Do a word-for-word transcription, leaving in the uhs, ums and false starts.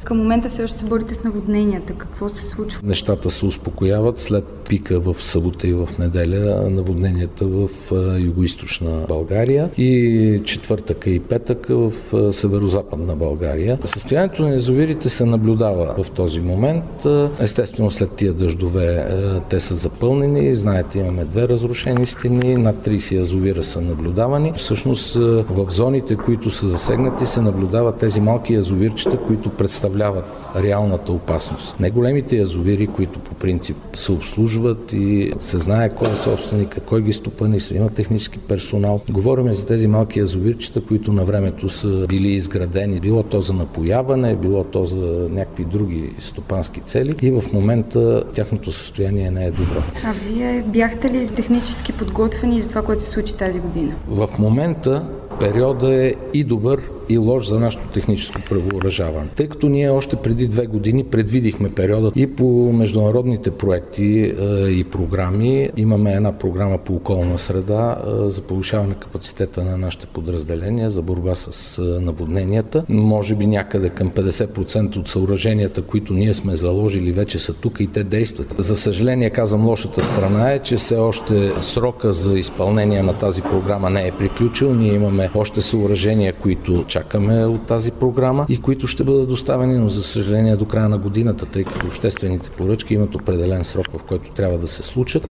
Към момента все още се борите с наводненията. Какво се случва? Нещата се успокояват след пика в събота и в неделя, наводненията в югоизточна България и четвъртъка и петъка в северозападна България. Състоянието на язовирите се наблюдава в този момент. Естествено, след тия дъждове те са запълнени. Знаете, имаме две разрушени стени, над трийсет язовира са наблюдавани. Всъщност в зоните, които са засегнати, се наблюдават тези малки язовирчета, които представляват реалната опасност. Не големите язовири, които по принцип се обслужват и се знае кой е собственика, кой ги стопанисва, има технически персонал. Говорим за тези малки язовирчета, които на времето са били изградени. Било то за напояване, било то за някакви други стопански цели и в момента тяхното състояние не е добро. А вие бяхте ли технически подготвени за това, което се случи тази година? В момента периода е и добър, и лош за нашето техническо превъоръжаване. Тъй като ние още преди две години предвидихме периода и по международните проекти и програми. Имаме една програма по околна среда за повишаване капацитета на нашите подразделения за борба с наводненията. Може би някъде към петдесет процента от съоръженията, които ние сме заложили, вече са тук и те действат. За съжаление, казвам, лошата страна е, че все още срока за изпълнение на тази програма не е приключил. Ние имаме още съоръжения, които чакаме от тази програма и които ще бъдат доставени, но за съжаление до края на годината, тъй като обществените поръчки имат определен срок, в който трябва да се случат.